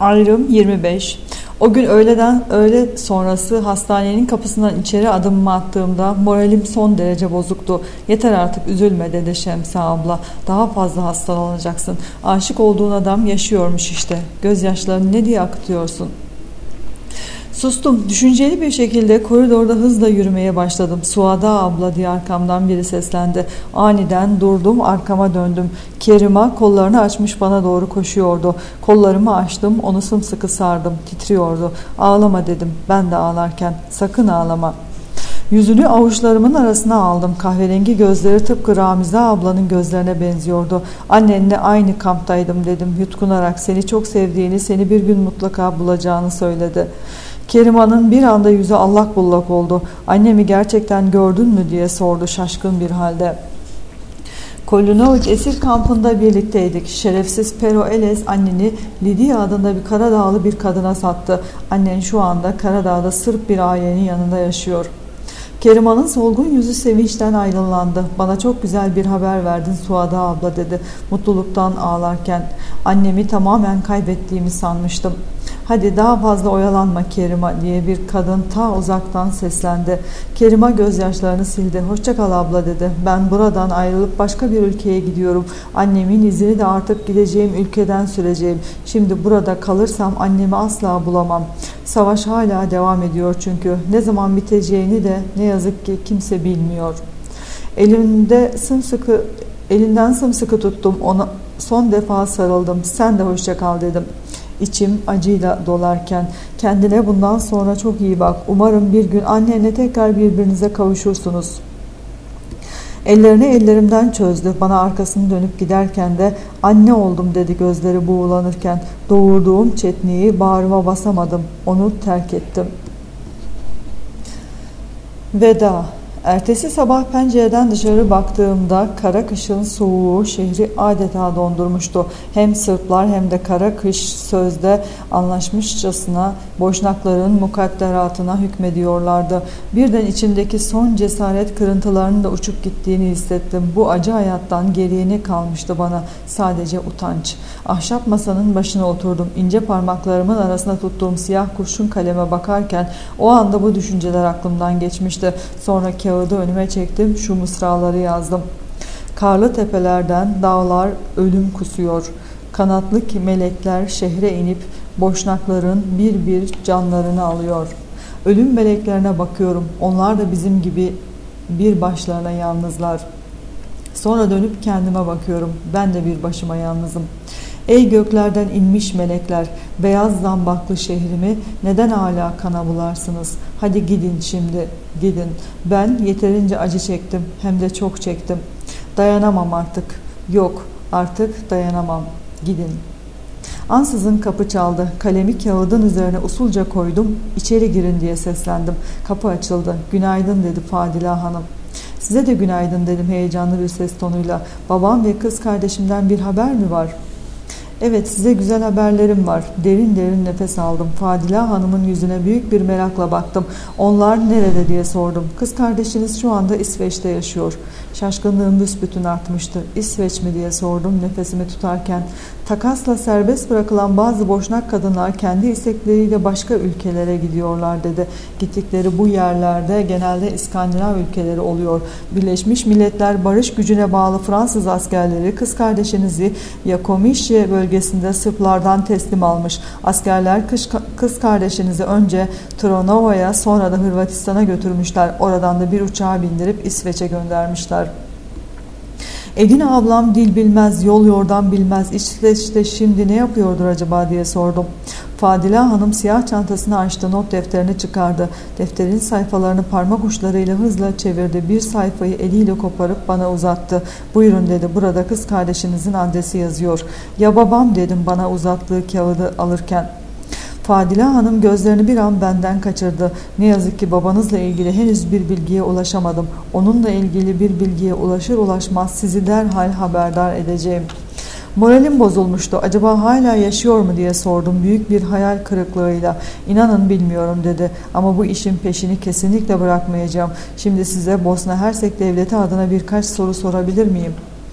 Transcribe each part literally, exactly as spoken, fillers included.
Ayrım yirmi beş. O gün öğleden öğle sonrası hastanenin kapısından içeri adımımı attığımda moralim son derece bozuktu. Yeter artık, üzülme dedi Şemsa abla. Daha fazla hastalanacaksın. Aşık olduğun adam yaşıyormuş işte. Gözyaşlarını ne diye akıtıyorsun? Sustum. Düşünceli bir şekilde koridorda hızla yürümeye başladım. Suada abla diye arkamdan biri seslendi. Aniden durdum, arkama döndüm. Kerima kollarını açmış bana doğru koşuyordu. Kollarımı açtım, onu sımsıkı sardım. Titriyordu. Ağlama dedim. Ben de ağlarken. Sakın ağlama. Yüzünü avuçlarımın arasına aldım. Kahverengi gözleri tıpkı Ramize ablanın gözlerine benziyordu. Annenle aynı kamptaydım dedim yutkunarak. Seni çok sevdiğini, seni bir gün mutlaka bulacağını söyledi. Kerima'nın bir anda yüzü allak bullak oldu. Annemi gerçekten gördün mü diye sordu şaşkın bir halde. Kolinovich esir kampında birlikteydik. Şerefsiz Pero Eles anneni Lidia adında bir Karadağlı bir kadına sattı. Annen şu anda Karadağ'da Sırp bir ailenin yanında yaşıyor. Kerima'nın solgun yüzü sevinçten aydınlandı. Bana çok güzel bir haber verdin Suada abla dedi mutluluktan ağlarken. Annemi tamamen kaybettiğimi sanmıştım. Hadi daha fazla oyalanma Kerima diye bir kadın ta uzaktan seslendi. Kerima gözyaşlarını sildi. Hoşça kal abla dedi. Ben buradan ayrılıp başka bir ülkeye gidiyorum. Annemin izini de artık gideceğim ülkeden süreceğim. Şimdi burada kalırsam annemi asla bulamam. Savaş hala devam ediyor çünkü. Ne zaman biteceğini de ne yazık ki kimse bilmiyor. Elimde sımsıkı, elinden sımsıkı tuttum. Ona son defa sarıldım. Sen de hoşça kal dedim. İçim acıyla dolarken kendine bundan sonra çok iyi bak. Umarım bir gün annenle tekrar birbirinize kavuşursunuz. Ellerini ellerimden çözdü. Bana arkasını dönüp giderken de anne oldum dedi gözleri buğulanırken. Doğurduğum çetniği bağrıma basamadım. Onu terk ettim. Veda. Ertesi sabah pencereden dışarı baktığımda kara kışın soğuğu şehri adeta dondurmuştu. Hem Sırplar hem de kara kış sözde anlaşmışçasına Boşnakların mukadderatına hükmediyorlardı. Birden içimdeki son cesaret kırıntılarının da uçup gittiğini hissettim. Bu acı hayattan geriye ne kalmıştı bana? Sadece utanç. Ahşap masanın başına oturdum. İnce parmaklarımın arasına tuttuğum siyah kurşun kaleme bakarken o anda bu düşünceler aklımdan geçmişti. Sonra kağıdı önüme çektim, şu mısraları yazdım. Karlı tepelerden dağlar ölüm kusuyor. Kanatlı melekler şehre inip Boşnakların bir bir canlarını alıyor. Ölüm meleklerine bakıyorum. Onlar da bizim gibi bir başlarına yalnızlar. Sonra dönüp kendime bakıyorum. Ben de bir başıma yalnızım. Ey göklerden inmiş melekler, beyaz zambaklı şehrimi neden hala kana bularsınız? Hadi gidin şimdi, gidin. Ben yeterince acı çektim, hem de çok çektim. Dayanamam artık. Yok, artık dayanamam. Gidin. Ansızın kapı çaldı. Kalemi kağıdın üzerine usulca koydum. İçeri girin diye seslendim. Kapı açıldı. Günaydın dedi Fadila Hanım. Size de günaydın dedim heyecanlı bir ses tonuyla. Babam ve kız kardeşimden bir haber mi var? Evet, size güzel haberlerim var. Derin derin nefes aldım. Fadila Hanım'ın yüzüne büyük bir merakla baktım. Onlar nerede diye sordum. Kız kardeşiniz şu anda İsveç'te yaşıyor. Şaşkınlığım büsbütün artmıştı. İsveç mi diye sordum nefesimi tutarken. Takasla serbest bırakılan bazı Boşnak kadınlar kendi istekleriyle başka ülkelere gidiyorlar dedi. Gittikleri bu yerlerde genelde İskandinav ülkeleri oluyor. Birleşmiş Milletler barış gücüne bağlı Fransız askerleri kız kardeşinizi Yakomişye bölgesinde Sırplardan teslim almış. Askerler kız, kız kardeşinizi önce Tronova'ya sonra da Hırvatistan'a götürmüşler. Oradan da bir uçağa bindirip İsveç'e göndermişler. Edine ablam dil bilmez, yol yordan bilmez. İsveç'te şimdi ne yapıyordur acaba diye sordum. Fadila Hanım siyah çantasını açtı, not defterini çıkardı. Defterin sayfalarını parmak uçlarıyla hızla çevirdi. Bir sayfayı eliyle koparıp bana uzattı. Buyurun dedi, burada kız kardeşinizin adresi yazıyor. Ya babam dedim bana uzattığı kağıdı alırken. Fadila Hanım gözlerini bir an benden kaçırdı. Ne yazık ki babanızla ilgili henüz bir bilgiye ulaşamadım. Onunla ilgili bir bilgiye ulaşır ulaşmaz sizi derhal haberdar edeceğim. Moralim bozulmuştu. Acaba hala yaşıyor mu diye sordum büyük bir hayal kırıklığıyla. İnanın bilmiyorum dedi. Ama bu işin peşini kesinlikle bırakmayacağım. Şimdi size Bosna Hersek Devleti adına birkaç soru sorabilir miyim?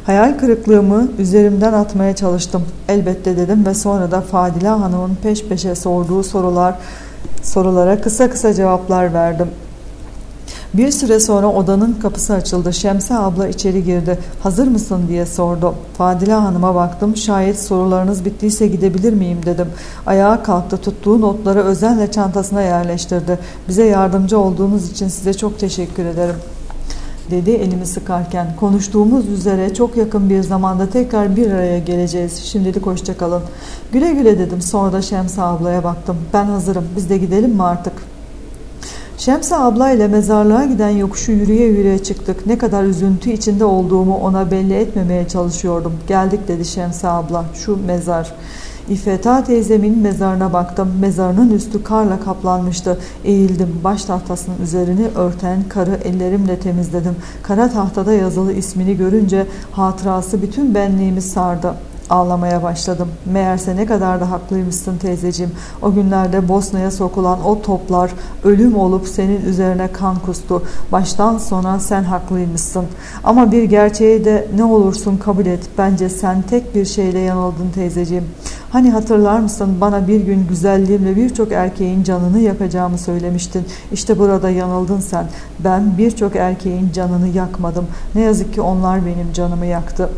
Hayal kırıklığımı üzerimden atmaya çalıştım. Elbette dedim ve sonra da Fadile Hanım'ın peş peşe sorduğu sorular sorulara kısa kısa cevaplar verdim. Bir süre sonra odanın kapısı açıldı. Şemse abla içeri girdi. Hazır mısın diye sordu. Fadile Hanım'a baktım. Şayet sorularınız bittiyse gidebilir miyim dedim. Ayağa kalktı. Tuttuğu notları özenle çantasına yerleştirdi. Bize yardımcı olduğunuz için size çok teşekkür ederim dedi elimi sıkarken. Konuştuğumuz üzere çok yakın bir zamanda tekrar bir araya geleceğiz. Şimdilik hoşça kalın. Güle güle dedim. Sonra da Şemse ablaya baktım. Ben hazırım. Biz de gidelim mi artık? Şemse abla ile mezarlığa giden yokuşu yürüye yürüye çıktık. Ne kadar üzüntü içinde olduğumu ona belli etmemeye çalışıyordum. Geldik dedi Şemse abla. Şu mezar. İffeta teyzemin mezarına baktım. Mezarının üstü karla kaplanmıştı. Eğildim. Baş tahtasının üzerini örten karı ellerimle temizledim. Kara tahtada yazılı ismini görünce hatırası bütün benliğimi sardı. Ağlamaya başladım. Meğerse ne kadar da haklıymışsın teyzeciğim. O günlerde Bosna'ya sokulan o toplar ölüm olup senin üzerine kan kustu. Baştan sona sen haklıymışsın. Ama bir gerçeği de ne olursun kabul et. Bence sen tek bir şeyle yanıldın teyzeciğim. Hani hatırlar mısın, bana bir gün güzelliğimle birçok erkeğin canını yakacağımı söylemiştin. İşte burada yanıldın sen. Ben birçok erkeğin canını yakmadım. Ne yazık ki onlar benim canımı yaktı.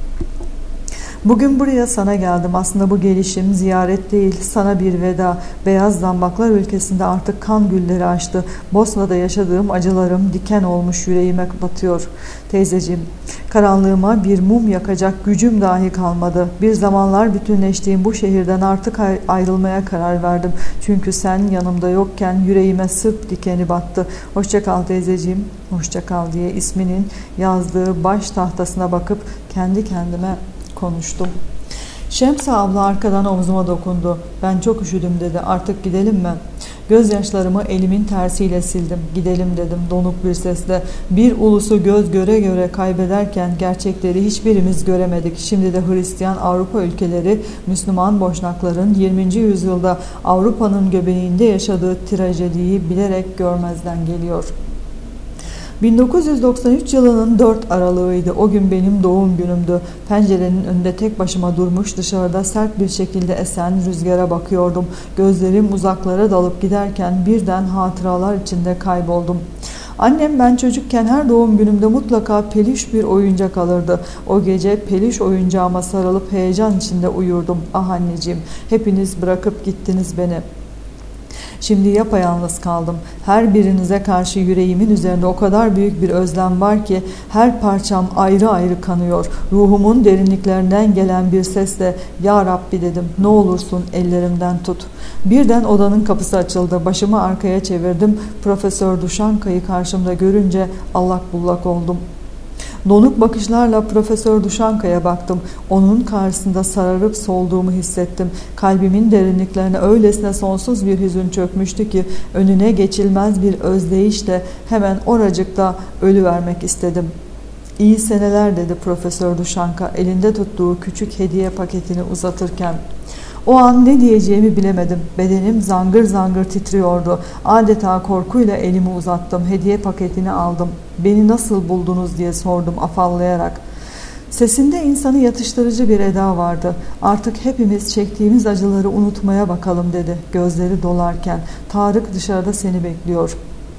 Bugün buraya sana geldim. Aslında bu gelişim ziyaret değil, sana bir veda. Beyaz zambaklar ülkesinde artık kan gülleri açtı. Bosna'da yaşadığım acılarım diken olmuş yüreğime batıyor. Teyzeciğim, karanlığıma bir mum yakacak gücüm dahi kalmadı. Bir zamanlar bütünleştiğim bu şehirden artık ayrılmaya karar verdim. Çünkü sen yanımda yokken yüreğime sırp dikeni battı. Hoşça kal teyzeciğim, hoşça kal diye isminin yazdığı baş tahtasına bakıp kendi kendime konuştum. Şemse abla arkadan omzuma dokundu. Ben çok üşüdüm dedi. Artık gidelim mi? Gözyaşlarımı elimin tersiyle sildim. Gidelim dedim donuk bir sesle. Bir ulusu göz göre göre kaybederken gerçekleri hiçbirimiz göremedik. Şimdi de Hristiyan Avrupa ülkeleri Müslüman boşnakların yirminci yüzyılda Avrupa'nın göbeğinde yaşadığı trajediyi bilerek görmezden geliyor. bin dokuz yüz doksan üç yılının dört Aralığıydı. O gün benim doğum günümdü. Pencerenin önünde tek başıma durmuş dışarıda sert bir şekilde esen rüzgara bakıyordum. Gözlerim uzaklara dalıp giderken birden hatıralar içinde kayboldum. Annem ben çocukken her doğum günümde mutlaka peluş bir oyuncak alırdı. O gece peluş oyuncağıma sarılıp heyecan içinde uyurdum. Ah anneciğim, hepiniz bırakıp gittiniz beni. Şimdi yapayalnız kaldım. Her birinize karşı yüreğimin üzerinde o kadar büyük bir özlem var ki her parçam ayrı ayrı kanıyor. Ruhumun derinliklerinden gelen bir sesle "Ya Rabbi" dedim. Ne olursun ellerimden tut. Birden odanın kapısı açıldı. Başımı arkaya çevirdim. Profesör Duşanka'yı karşımda görünce allak bullak oldum. Donuk bakışlarla Profesör Duşanka'ya baktım. Onun karşısında sararıp solduğumu hissettim. Kalbimin derinliklerine öylesine sonsuz bir hüzün çökmüştü ki önüne geçilmez bir özdeyişle hemen oracıkta ölüvermek istedim. İyi seneler dedi Profesör Duşanka elinde tuttuğu küçük hediye paketini uzatırken. O an ne diyeceğimi bilemedim. Bedenim zangır zangır titriyordu. Adeta korkuyla elimi uzattım. Hediye paketini aldım. Beni nasıl buldunuz diye sordum afallayarak. Sesinde insanı yatıştırıcı bir eda vardı. Artık hepimiz çektiğimiz acıları unutmaya bakalım dedi. Gözleri dolarken Tarık dışarıda seni bekliyor.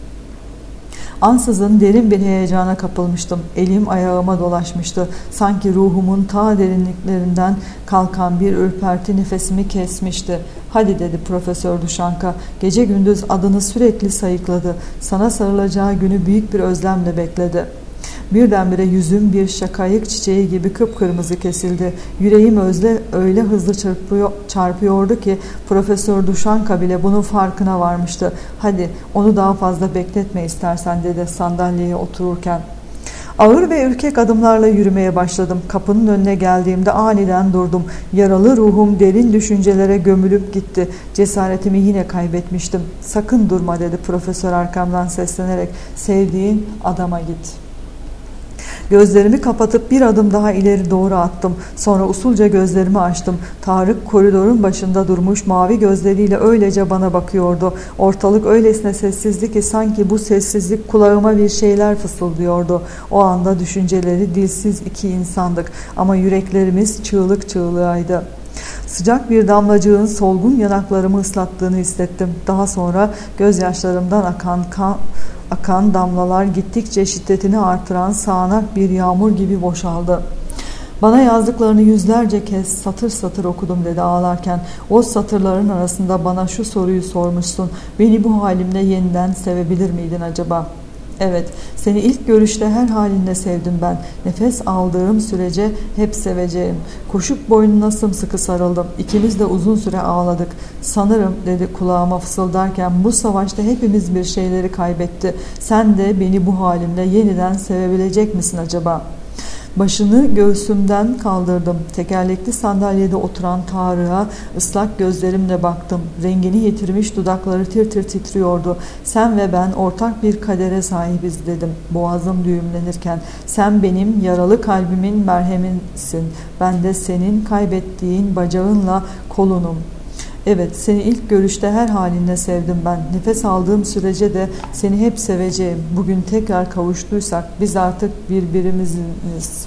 Ansızın derin bir heyecana kapılmıştım. Elim ayağıma dolaşmıştı. Sanki ruhumun ta derinliklerinden kalkan bir ürperti nefesimi kesmişti. Hadi dedi Profesör Duşanka. Gece gündüz adını sürekli sayıkladı. Sana sarılacağı günü büyük bir özlemle bekledi. Birdenbire yüzüm bir şakayık çiçeği gibi kıpkırmızı kesildi. Yüreğim özle öyle hızlı çarpıyor, çarpıyordu ki Profesör Duşanka bile bunun farkına varmıştı. Hadi onu daha fazla bekletme istersen dedi sandalyeye otururken. Ağır ve ürkek adımlarla yürümeye başladım. Kapının önüne geldiğimde aniden durdum. Yaralı ruhum derin düşüncelere gömülüp gitti. Cesaretimi yine kaybetmiştim. Sakın durma dedi profesör arkamdan seslenerek. Sevdiğin adama git. Gözlerimi kapatıp bir adım daha ileri doğru attım. Sonra usulca gözlerimi açtım. Tarık koridorun başında durmuş, mavi gözleriyle öylece bana bakıyordu. Ortalık öylesine sessizdi ki sanki bu sessizlik kulağıma bir şeyler fısıldıyordu. O anda düşünceleri dilsiz iki insandık ama yüreklerimiz çığlık çığlığıydı. Sıcak bir damlacığın solgun yanaklarımı ıslattığını hissettim. Daha sonra gözyaşlarımdan akan kan, akan damlalar gittikçe şiddetini artıran sağanak bir yağmur gibi boşaldı. Bana yazdıklarını yüzlerce kez satır satır okudum dedi ağlarken. O satırların arasında bana şu soruyu sormuşsun. Beni bu halimle yeniden sevebilir miydin acaba? Evet, seni ilk görüşte her halinle sevdim ben. Nefes aldığım sürece hep seveceğim. Koşup boynuna sımsıkı sarıldım. İkimiz de uzun süre ağladık. Sanırım dedi kulağıma fısıldarken bu savaşta hepimiz bir şeyleri kaybetti. Sen de beni bu halimle yeniden sevebilecek misin acaba? Başını göğsümden kaldırdım. Tekerlekli sandalyede oturan Tarık'a ıslak gözlerimle baktım. Rengini yitirmiş dudakları tir tir titriyordu. Sen ve ben ortak bir kadere sahibiz dedim. Boğazım düğümlenirken. Sen benim yaralı kalbimin merheminsin. Ben de senin kaybettiğin bacağınla kolunum. Evet, seni ilk görüşte her halinle sevdim ben. Nefes aldığım sürece de seni hep seveceğim. Bugün tekrar kavuştuysak biz artık birbirimiziz.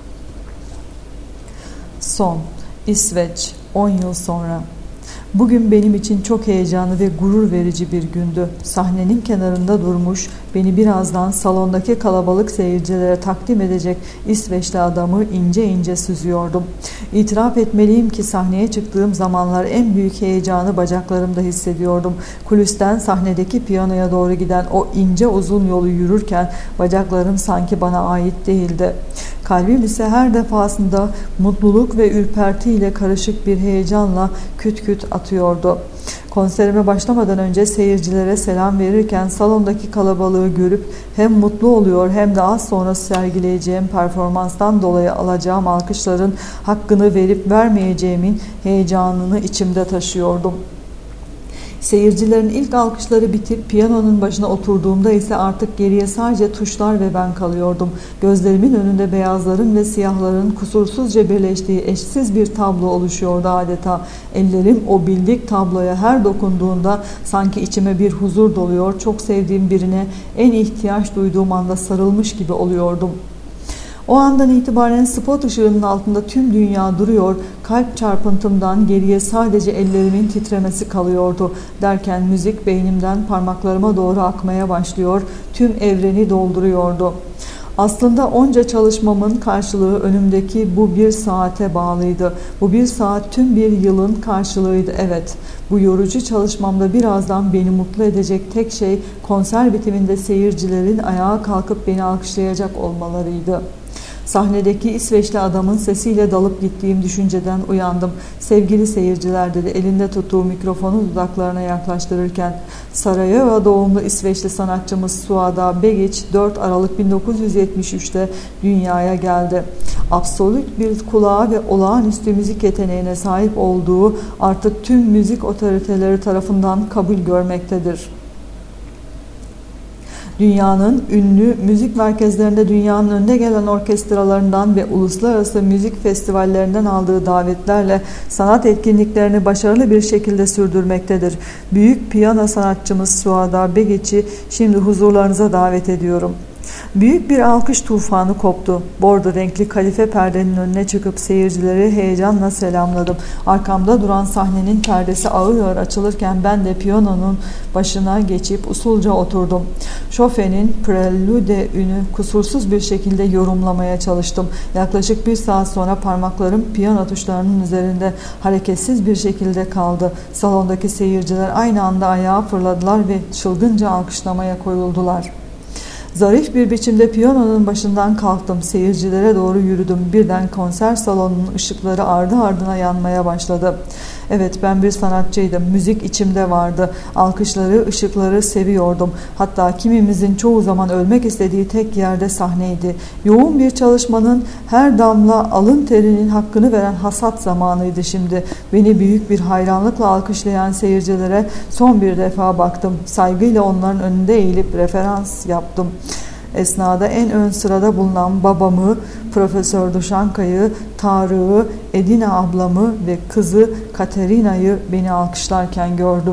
Son. İsveç. on yıl sonra. Bugün benim için çok heyecanlı ve gurur verici bir gündü. Sahnenin kenarında durmuş, beni birazdan salondaki kalabalık seyircilere takdim edecek İsveçli adamı ince ince süzüyordum. İtiraf etmeliyim ki sahneye çıktığım zamanlar en büyük heyecanı bacaklarımda hissediyordum. Kulüsten sahnedeki piyanoya doğru giden o ince uzun yolu yürürken bacaklarım sanki bana ait değildi. Kalbim ise her defasında mutluluk ve ürpertiyle karışık bir heyecanla küt küt atıyordu. Konserime başlamadan önce seyircilere selam verirken salondaki kalabalığı görüp hem mutlu oluyor hem de az sonra sergileyeceğim performanstan dolayı alacağım alkışların hakkını verip vermeyeceğimin heyecanını içimde taşıyordum. Seyircilerin ilk alkışları bitip piyanonun başına oturduğumda ise artık geriye sadece tuşlar ve ben kalıyordum. Gözlerimin önünde beyazların ve siyahların kusursuzca birleştiği eşsiz bir tablo oluşuyordu adeta. Ellerim o bildik tabloya her dokunduğunda sanki içime bir huzur doluyor, çok sevdiğim birine en ihtiyaç duyduğum anda sarılmış gibi oluyordum. O andan itibaren spot ışığının altında tüm dünya duruyor, kalp çarpıntımdan geriye sadece ellerimin titremesi kalıyordu. Derken müzik beynimden parmaklarıma doğru akmaya başlıyor, tüm evreni dolduruyordu. Aslında onca çalışmamın karşılığı önümdeki bu bir saate bağlıydı. Bu bir saat tüm bir yılın karşılığıydı, evet. Bu yorucu çalışmamda birazdan beni mutlu edecek tek şey konser bitiminde seyircilerin ayağa kalkıp beni alkışlayacak olmalarıydı. Sahnedeki İsveçli adamın sesiyle dalıp gittiğim düşünceden uyandım. Sevgili seyirciler dedi elinde tuttuğu mikrofonu dudaklarına yaklaştırırken. Sarajevo doğumlu İsveçli sanatçımız Suada Begic dört Aralık bin dokuz yüz yetmiş üç'te dünyaya geldi. Absolut bir kulağa ve olağanüstü müzik yeteneğine sahip olduğu artık tüm müzik otoriteleri tarafından kabul görmektedir. Dünyanın ünlü müzik merkezlerinde dünyanın önde gelen orkestralarından ve uluslararası müzik festivallerinden aldığı davetlerle sanat etkinliklerini başarılı bir şekilde sürdürmektedir. Büyük piyano sanatçımız Suada Begic'i şimdi huzurlarınıza davet ediyorum. Büyük bir alkış tufanı koptu. Bordo renkli kalife perdenin önüne çıkıp seyircileri heyecanla selamladım. Arkamda duran sahnenin perdesi ağır ağır açılırken ben de piyanonun başına geçip usulca oturdum. Chopin'in Prelude ünü kusursuz bir şekilde yorumlamaya çalıştım. Yaklaşık bir saat sonra parmaklarım piyano tuşlarının üzerinde hareketsiz bir şekilde kaldı. Salondaki seyirciler aynı anda ayağa fırladılar ve çılgınca alkışlamaya koyuldular. Zarif bir biçimde piyanonun başından kalktım. Seyircilere doğru yürüdüm. Birden konser salonunun ışıkları ardı ardına yanmaya başladı. Evet, ben bir sanatçıydım. Müzik içimde vardı. Alkışları, ışıkları seviyordum. Hatta kimimizin çoğu zaman ölmek istediği tek yerde sahneydi. Yoğun bir çalışmanın her damla alın terinin hakkını veren hasat zamanıydı şimdi. Beni büyük bir hayranlıkla alkışlayan seyircilere son bir defa baktım. Saygıyla onların önünde eğilip referans yaptım. esnada en ön sırada bulunan babamı, Profesör Duşanka'yı, Tarık'ı, Edina ablamı ve kızı Katerina'yı beni alkışlarken gördüm.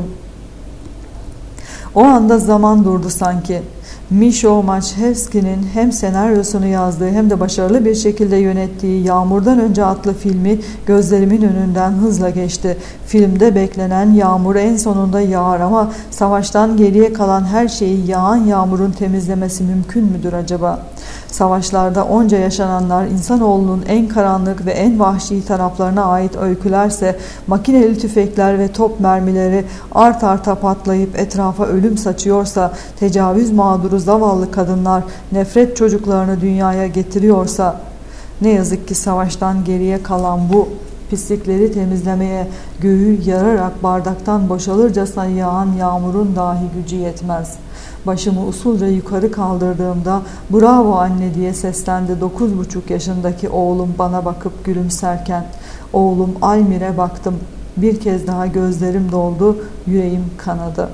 O anda zaman durdu sanki. Misho Maczewski'nin hem senaryosunu yazdığı hem de başarılı bir şekilde yönettiği Yağmurdan Önce adlı filmi gözlerimin önünden hızla geçti. Filmde beklenen yağmur en sonunda yağar ama savaştan geriye kalan her şeyi yağan yağmurun temizlemesi mümkün müdür acaba? Savaşlarda onca yaşananlar insanoğlunun en karanlık ve en vahşi taraflarına ait öykülerse, makineli tüfekler ve top mermileri art arta patlayıp etrafa ölüm saçıyorsa, tecavüz mağduru zavallı kadınlar nefret çocuklarını dünyaya getiriyorsa, ne yazık ki savaştan geriye kalan bu pislikleri temizlemeye göğü yararak bardaktan boşalırcasına yağan yağmurun dahi gücü yetmez. Başımı usulca yukarı kaldırdığımda "Bravo anne" diye seslendi dokuz buçuk yaşındaki oğlum bana bakıp gülümserken. Oğlum Almir'e baktım. Bir kez daha gözlerim doldu, yüreğim kanadı.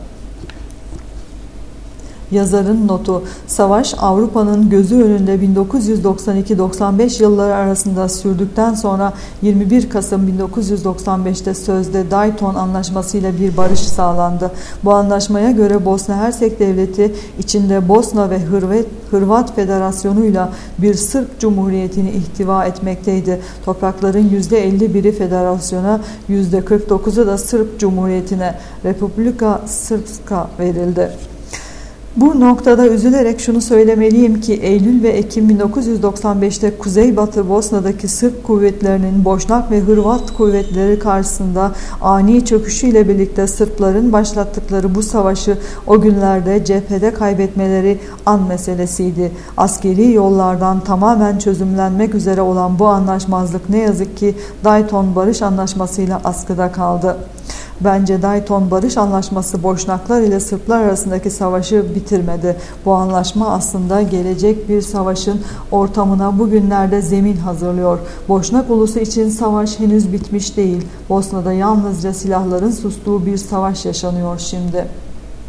Yazarın notu: savaş Avrupa'nın gözü önünde bin dokuz yüz doksan iki doksan beş yılları arasında sürdükten sonra yirmi bir Kasım bin dokuz yüz doksan beş'te sözde Dayton Anlaşması ile bir barış sağlandı. Bu anlaşmaya göre Bosna Hersek Devleti içinde Bosna ve Hırvat, Hırvat Federasyonu'yla bir Sırp Cumhuriyeti'ni ihtiva etmekteydi. Toprakların yüzde elli biri federasyona, yüzde kırk dokuzu da Sırp Cumhuriyeti'ne, Republika Srpska verildi. Bu noktada üzülerek şunu söylemeliyim ki Eylül ve Ekim bin dokuz yüz doksan beş'te Kuzeybatı Bosna'daki Sırp kuvvetlerinin Boşnak ve Hırvat kuvvetleri karşısında ani çöküşüyle birlikte Sırpların başlattıkları bu savaşı o günlerde cephede kaybetmeleri an meselesiydi. Askeri yollardan tamamen çözümlenmek üzere olan bu anlaşmazlık ne yazık ki Dayton Barış Anlaşması'yla askıda kaldı. Bence Dayton Barış Anlaşması Boşnaklar ile Sırplar arasındaki savaşı bitirmedi. Bu anlaşma aslında gelecek bir savaşın ortamına bugünlerde zemin hazırlıyor. Boşnak ulusu için savaş henüz bitmiş değil. Bosna'da yalnızca silahların sustuğu bir savaş yaşanıyor şimdi.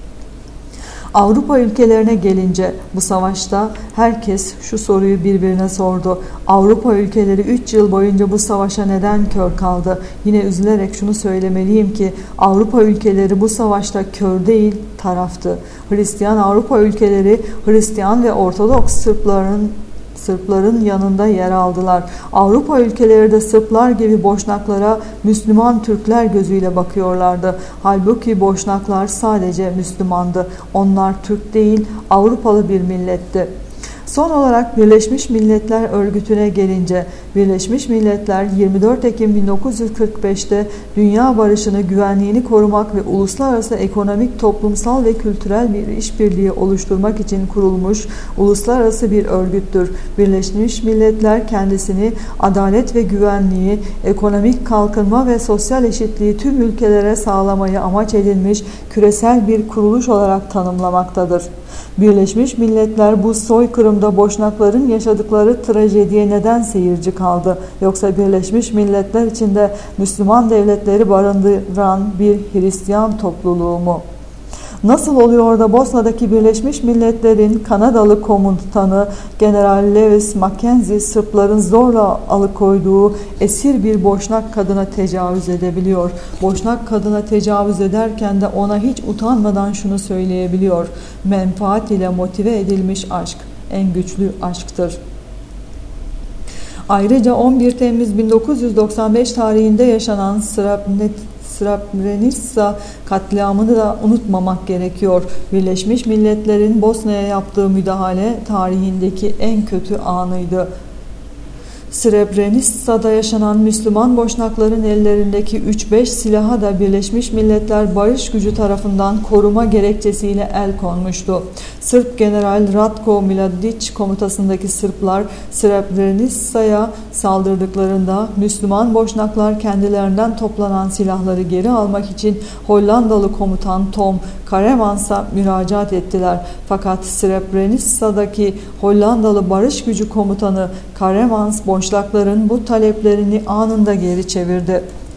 Avrupa ülkelerine gelince bu savaşta herkes şu soruyu birbirine sordu. Avrupa ülkeleri üç yıl boyunca bu savaşa neden kör kaldı? Yine üzülerek şunu söylemeliyim ki Avrupa ülkeleri bu savaşta kör değil, taraftı. Hristiyan Avrupa ülkeleri Hristiyan ve Ortodoks Sırpların Sırpların yanında yer aldılar. Avrupa ülkeleri de Sırplar gibi Boşnaklara Müslüman Türkler gözüyle bakıyorlardı. Halbuki Boşnaklar sadece Müslümandı. Onlar Türk değil, Avrupalı bir milletti. Son olarak Birleşmiş Milletler Örgütü'ne gelince, Birleşmiş Milletler yirmi dört Ekim bin dokuz yüz kırk beş'te dünya barışını, güvenliğini korumak ve uluslararası ekonomik, toplumsal ve kültürel bir işbirliği oluşturmak için kurulmuş uluslararası bir örgüttür. Birleşmiş Milletler kendisini adalet ve güvenliği, ekonomik kalkınma ve sosyal eşitliği tüm ülkelere sağlamayı amaç edinmiş küresel bir kuruluş olarak tanımlamaktadır. Birleşmiş Milletler bu soykırımda Boşnakların yaşadıkları trajediye neden seyirci kaldı? Yoksa Birleşmiş Milletler içinde Müslüman devletleri barındıran bir Hristiyan topluluğu mu? Nasıl oluyor da Bosna'daki Birleşmiş Milletler'in Kanadalı komutanı General Lewis Mackenzie Sırpların zorla alıkoyduğu esir bir Boşnak kadına tecavüz edebiliyor? Boşnak kadına tecavüz ederken de ona hiç utanmadan şunu söyleyebiliyor: menfaat ile motive edilmiş aşk en güçlü aşktır. Ayrıca on bir Temmuz bin dokuz yüz doksan beş tarihinde yaşanan Srebrenica katliamını da unutmamak gerekiyor. Birleşmiş Milletler'in Bosna'ya yaptığı müdahale tarihindeki en kötü anıydı. Srebrenica'da yaşanan Müslüman Boşnakların ellerindeki üç beş silaha da Birleşmiş Milletler Barış Gücü tarafından koruma gerekçesiyle el konmuştu. Sırp General Ratko Mladić komutasındaki Sırplar Srebrenica'ya saldırdıklarında Müslüman Boşnaklar kendilerinden toplanan silahları geri almak için Hollandalı komutan Tom Karemans'a müracaat ettiler. Fakat Srebrenica'daki Hollandalı Barış Gücü komutanı Karemans Boşnakların bu taleplerini anında geri çevirdi.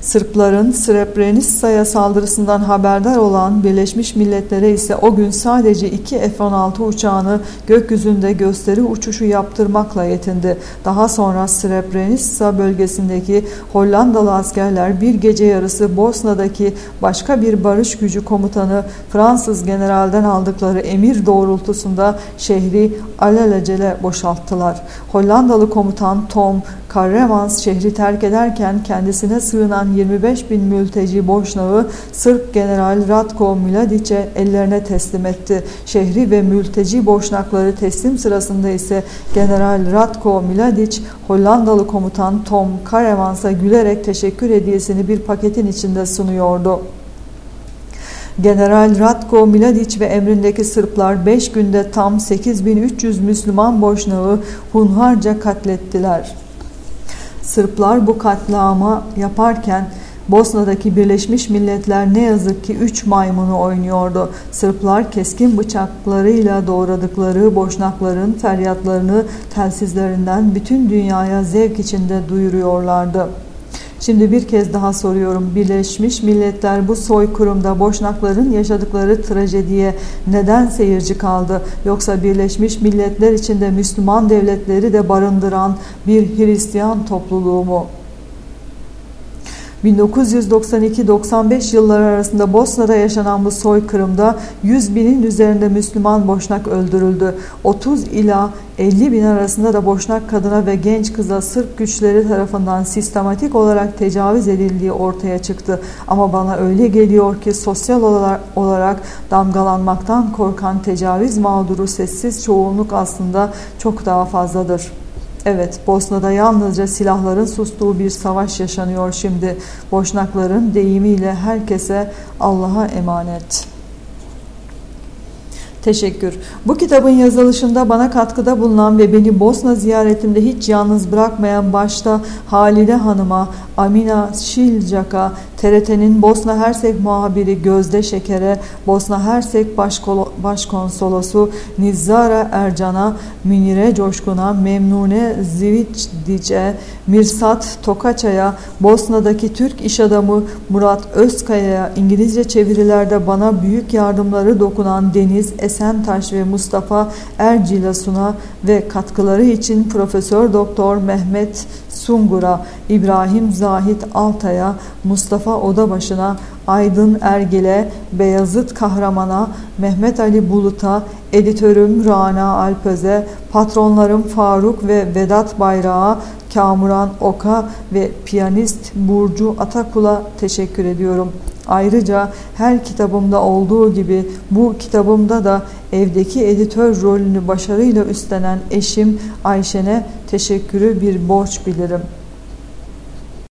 Sırpların Srebrenica'ya saldırısından haberdar olan Birleşmiş Milletler'e ise o gün sadece iki F on altı uçağını gökyüzünde gösteri uçuşu yaptırmakla yetindi. Daha sonra Srebrenica bölgesindeki Hollandalı askerler bir gece yarısı Bosna'daki başka bir barış gücü komutanı Fransız generalden aldıkları emir doğrultusunda şehri alelacele boşalttılar. Hollandalı komutan Tom Karremans şehri terk ederken kendisine sığınan yirmi beş bin mülteci boşnağı Sırp General Ratko Mladić'e ellerine teslim etti. Şehri ve mülteci boşnakları teslim sırasında ise General Ratko Mladić Hollandalı komutan Tom Karremans'a gülerek teşekkür hediyesini bir paketin içinde sunuyordu. General Ratko Mladić ve emrindeki Sırplar beş günde tam sekiz bin üç yüz Müslüman boşnağı hunharca katlettiler. Sırplar bu katliamı yaparken Bosna'daki Birleşmiş Milletler ne yazık ki üç maymunu oynuyordu. Sırplar keskin bıçaklarıyla doğradıkları boşnakların feryatlarını telsizlerinden bütün dünyaya zevk içinde duyuruyorlardı. Şimdi bir kez daha soruyorum. Birleşmiş Milletler bu soykırımda boşnakların yaşadıkları trajediye neden seyirci kaldı? Yoksa Birleşmiş Milletler içinde Müslüman devletleri de barındıran bir Hristiyan topluluğu mu? bin dokuz yüz doksan iki doksan beş yılları arasında Bosna'da yaşanan bu soykırımda yüz binin üzerinde Müslüman boşnak öldürüldü. otuz ila elli bin arasında da boşnak kadına ve genç kıza Sırp güçleri tarafından sistematik olarak tecavüz edildiği ortaya çıktı. Ama bana öyle geliyor ki sosyal olarak damgalanmaktan korkan tecavüz mağduru sessiz çoğunluk aslında çok daha fazladır. Evet, Bosna'da yalnızca silahların sustuğu bir savaş yaşanıyor şimdi. Boşnakların deyimiyle herkese Allah'a emanet. Teşekkür. Bu kitabın yazılışında bana katkıda bulunan ve beni Bosna ziyaretimde hiç yalnız bırakmayan başta Halide Hanım'a, Amina Şilcak'a, T R T'nin Bosna Hersek muhabiri Gözde Şeker'e, Bosna Hersek Başkonsolosu Nizzara Ercan'a, Münire Coşkun'a, Memnune Zivicdiç'e, Mirsat Tokaça'ya, Bosna'daki Türk iş adamı Murat Özkaya'ya, İngilizce çevirilerde bana büyük yardımları dokunan Deniz Esentaş ve Mustafa Ercilasun'a ve katkıları için Profesör Doktor Mehmet Sungur'a, İbrahim Zahit Altay'a, Mustafa Odabaşı'na, Aydın Ergil'e, Beyazıt Kahraman'a, Mehmet Ali Bulut'a, editörüm Rana Alpöz'e, patronlarım Faruk ve Vedat Bayrak'a, Kamuran Ok'a ve piyanist Burcu Atakul'a teşekkür ediyorum. Ayrıca her kitabımda olduğu gibi bu kitabımda da evdeki editör rolünü başarıyla üstlenen eşim Ayşen'e teşekkürü bir borç bilirim.